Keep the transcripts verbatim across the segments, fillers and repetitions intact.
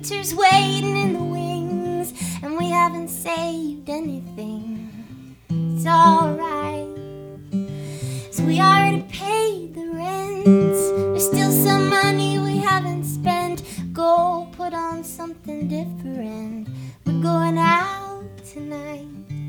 winter's waiting in the wings, and we haven't saved anything. It's alright, 'cause we already paid the rent. There's still some money we haven't spent. Go put on something different. We're going out tonight.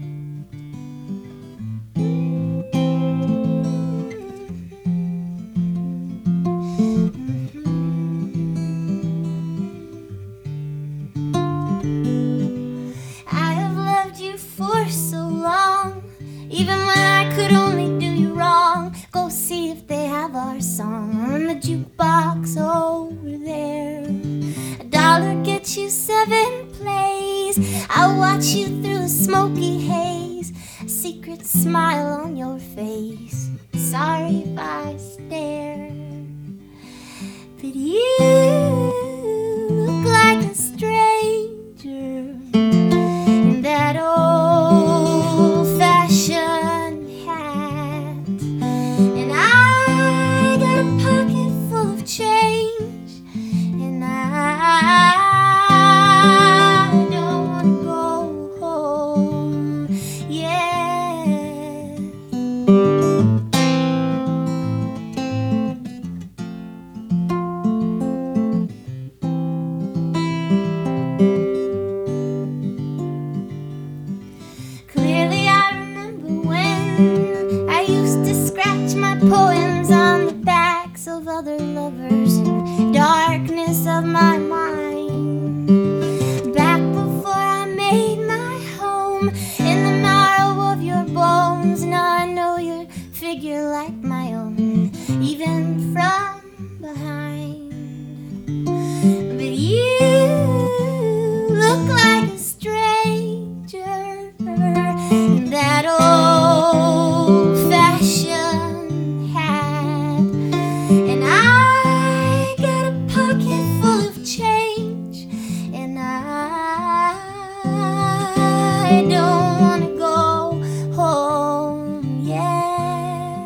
Even when I could only do you wrong, go see if they have our song on the jukebox over there. A dollar gets you seven plays. I'll watch you through a smoky haze, a secret smile on your face. Sorry if I stare, but you look like a stranger in that old-fashioned hat, and I got a pocket full of change, and I don't want to go home yet. Clearly I remember when I used to scratch my poems on the backs of other lovers in the darkness of my mind. Back before I made my home in the marrow of your bones. Now I know your figure like my own, even from behind. But you look like a stranger in that old-fashioned hat, and I got a pocket full of change, and I don't want to go home yet.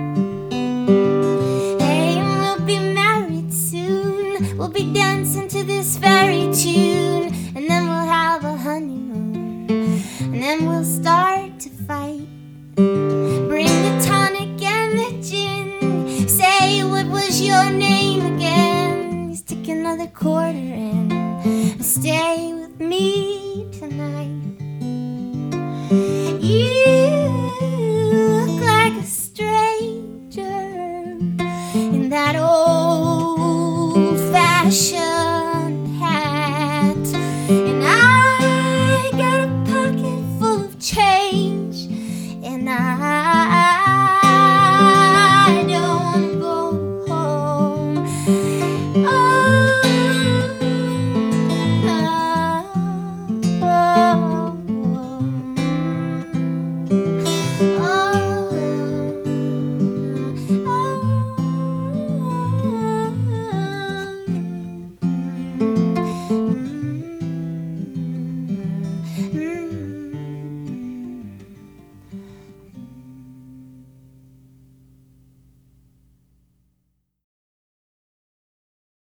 Hey, and we'll be married soon. We'll be dancing to this very tune, and then we'll have a honeymoon, and then we'll start to fight. Bring the tonic and the gin. Say, what was your name again? Stick another quarter in. Stay with me tonight. You look like a stranger in that old-fashioned